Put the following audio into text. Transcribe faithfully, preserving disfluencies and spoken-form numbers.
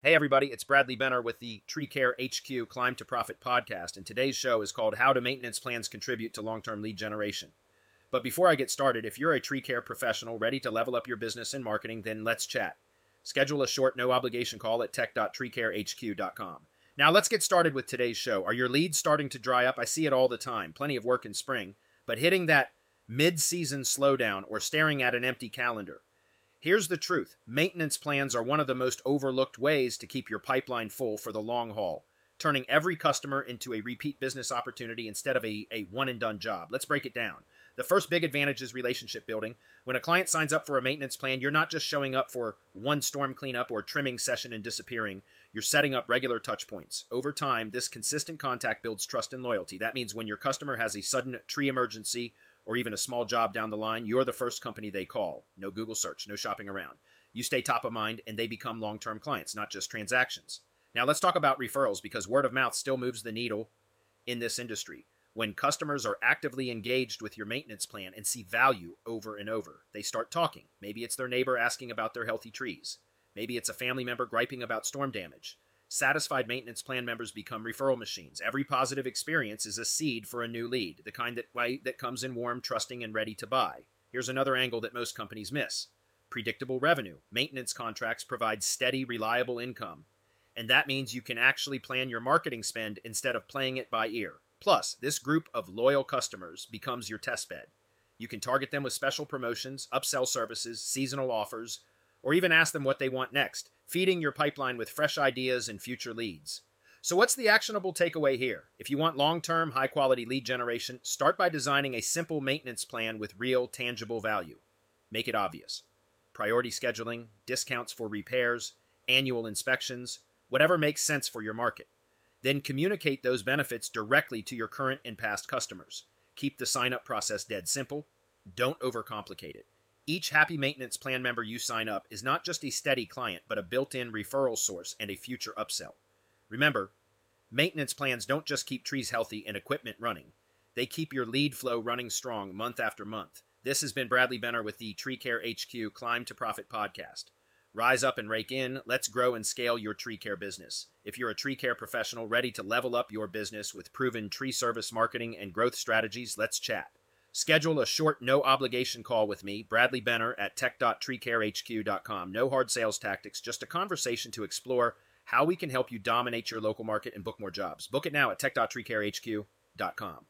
Hey everybody, it's Bradley Benner with the Tree Care H Q Climb to Profit podcast, and today's show is called How Do Maintenance Plans Contribute to Long-Term Lead Generation? But before I get started, if you're a tree care professional ready to level up your business and marketing, then let's chat. Schedule a short, no-obligation call at tech dot tree care h q dot com. Now let's get started with today's show. Are your leads starting to dry up? I see it all the time. Plenty of work in spring, but hitting that mid-season slowdown or staring at an empty calendar. Here's the truth. Maintenance plans are one of the most overlooked ways to keep your pipeline full for the long haul, turning every customer into a repeat business opportunity instead of a, a one-and-done job. Let's break it down. The first big advantage is relationship building. When a client signs up for a maintenance plan, you're not just showing up for one storm cleanup or trimming session and disappearing. You're setting up regular touch points. Over time, this consistent contact builds trust and loyalty. That means when your customer has a sudden tree emergency or even a small job down the line, you're the first company they call. No Google search, no shopping around. You stay top of mind and they become long-term clients, not just transactions. Now let's talk about referrals, because word of mouth still moves the needle in this industry. When customers are actively engaged with your maintenance plan and see value over and over, they start talking. Maybe it's their neighbor asking about their healthy trees. Maybe it's a family member griping about storm damage. Satisfied maintenance plan members become referral machines. Every positive experience is a seed for a new lead, the kind that, that comes in warm, trusting, and ready to buy. Here's another angle that most companies miss. Predictable revenue. Maintenance contracts provide steady, reliable income. And that means you can actually plan your marketing spend instead of playing it by ear. Plus, this group of loyal customers becomes your test bed. You can target them with special promotions, upsell services, seasonal offers, or even ask them what they want next, feeding your pipeline with fresh ideas and future leads. So what's the actionable takeaway here? If you want long-term, high-quality lead generation, start by designing a simple maintenance plan with real, tangible value. Make it obvious. Priority scheduling, discounts for repairs, annual inspections, whatever makes sense for your market. Then communicate those benefits directly to your current and past customers. Keep the sign-up process dead simple. Don't overcomplicate it. Each happy maintenance plan member you sign up is not just a steady client, but a built-in referral source and a future upsell. Remember, maintenance plans don't just keep trees healthy and equipment running. They keep your lead flow running strong month after month. This has been Bradley Benner with the Tree Care H Q Climb to Profit podcast. Rise up and rake in. Let's grow and scale your tree care business. If you're a tree care professional ready to level up your business with proven tree service marketing and growth strategies, let's chat. Schedule a short, no-obligation call with me, Bradley Benner, at tech dot tree care h q dot com. No hard sales tactics, just a conversation to explore how we can help you dominate your local market and book more jobs. Book it now at tech dot tree care h q dot com.